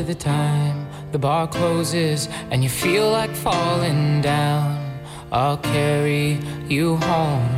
the time the bar closes and you feel like falling down, I'll carry you home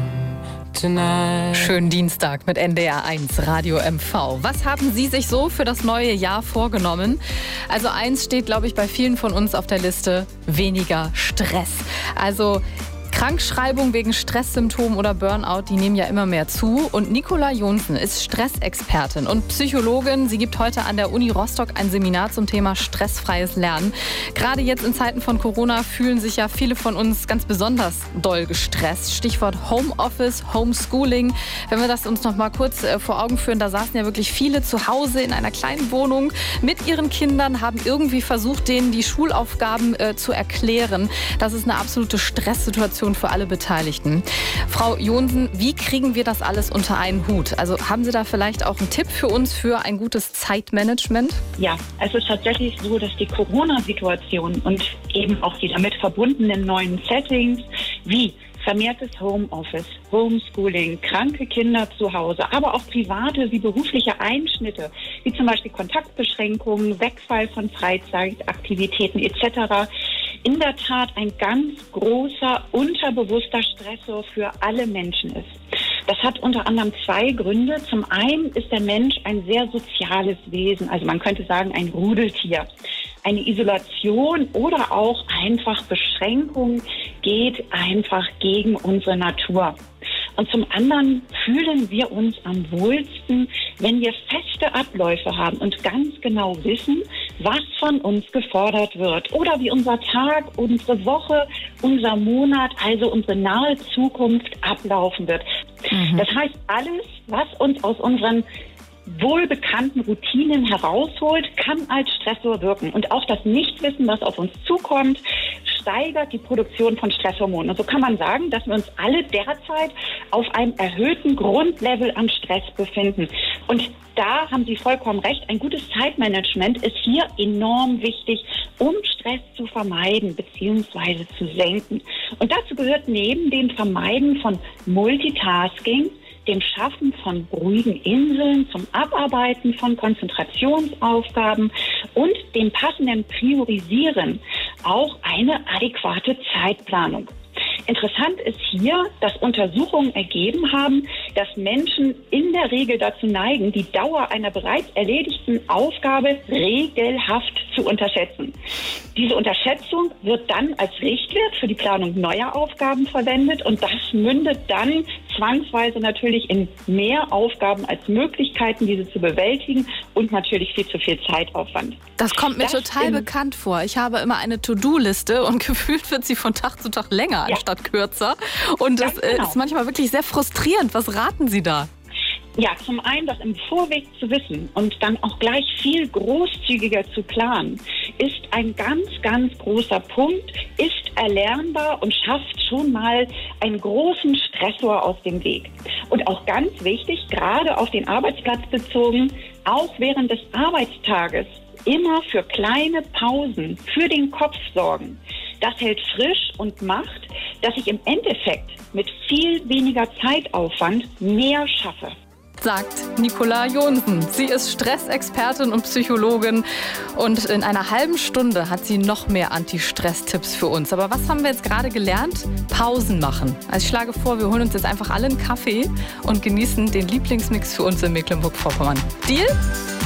tonight. Schönen Dienstag mit NDR1 Radio MV. Was haben Sie sich so für das neue Jahr vorgenommen? Also eins steht, glaube ich, bei vielen von uns auf der Liste: weniger Stress. Also Krankschreibung wegen Stresssymptomen oder Burnout, die nehmen ja immer mehr zu. Und Nicola Jonsen ist Stressexpertin und Psychologin. Sie gibt heute an der Uni Rostock ein Seminar zum Thema stressfreies Lernen. Gerade jetzt in Zeiten von Corona fühlen sich ja viele von uns ganz besonders doll gestresst. Stichwort Homeoffice, Homeschooling. Wenn wir das uns noch mal kurz vor Augen führen, da saßen ja wirklich viele zu Hause in einer kleinen Wohnung mit ihren Kindern, haben irgendwie versucht, denen die Schulaufgaben zu erklären. Das ist eine absolute Stresssituation für alle Beteiligten. Frau Jonsen, wie kriegen wir das alles unter einen Hut? Also haben Sie da vielleicht auch einen Tipp für uns für ein gutes Zeitmanagement? Ja, es ist tatsächlich so, dass die Corona-Situation und eben auch die damit verbundenen neuen Settings wie vermehrtes Homeoffice, Homeschooling, kranke Kinder zu Hause, aber auch private wie berufliche Einschnitte, wie zum Beispiel Kontaktbeschränkungen, Wegfall von Freizeitaktivitäten etc., in der Tat ein ganz großer, unterbewusster Stressor für alle Menschen ist. Das hat unter anderem zwei Gründe. Zum einen ist der Mensch ein sehr soziales Wesen, also man könnte sagen ein Rudeltier. Eine Isolation oder auch einfach Beschränkung geht einfach gegen unsere Natur. Und zum anderen fühlen wir uns am wohlsten, wenn wir feste Abläufe haben und ganz genau wissen, was von uns gefordert wird oder wie unser Tag, unsere Woche, unser Monat, also unsere nahe Zukunft ablaufen wird. Das heißt, alles, was uns aus unseren wohlbekannten Routinen herausholt, kann als Stressor wirken. Und auch das Nichtwissen, was auf uns zukommt, steigert die Produktion von Stresshormonen. Und so kann man sagen, dass wir uns alle derzeit auf einem erhöhten Grundlevel an Stress befinden. Und da haben Sie vollkommen recht, ein gutes Zeitmanagement ist hier enorm wichtig, um Stress zu vermeiden bzw. zu senken. Und dazu gehört neben dem Vermeiden von Multitasking, dem Schaffen von ruhigen Inseln zum Abarbeiten von Konzentrationsaufgaben und dem passenden Priorisieren auch eine adäquate Zeitplanung. Interessant ist hier, dass Untersuchungen ergeben haben, dass Menschen in der Regel dazu neigen, die Dauer einer bereits erledigten Aufgabe regelhaft zu unterschätzen. Diese Unterschätzung wird dann als Richtwert für die Planung neuer Aufgaben verwendet und das mündet dann zwangsweise natürlich in mehr Aufgaben als Möglichkeiten, diese zu bewältigen und natürlich viel zu viel Zeitaufwand. Das kommt mir total bekannt vor. Ich habe immer eine To-Do-Liste und gefühlt wird sie von Tag zu Tag länger anstatt kürzer. Und das ist manchmal wirklich sehr frustrierend. Was raten Sie da? Ja, zum einen das im Vorweg zu wissen und dann auch gleich viel großzügiger zu planen, ist ein ganz, ganz großer Punkt, ist erlernbar und schafft schon mal einen großen Stressor aus dem Weg. Und auch ganz wichtig, gerade auf den Arbeitsplatz bezogen, auch während des Arbeitstages immer für kleine Pausen für den Kopf sorgen. Das hält frisch und macht, dass ich im Endeffekt mit viel weniger Zeitaufwand mehr schaffe. Sagt Nicola Jonsen. Sie ist Stressexpertin und Psychologin und in einer halben Stunde hat sie noch mehr Anti-Stress-Tipps für uns. Aber was haben wir jetzt gerade gelernt? Pausen machen. Also ich schlage vor, wir holen uns jetzt einfach alle einen Kaffee und genießen den Lieblingsmix für uns in Mecklenburg-Vorpommern. Deal?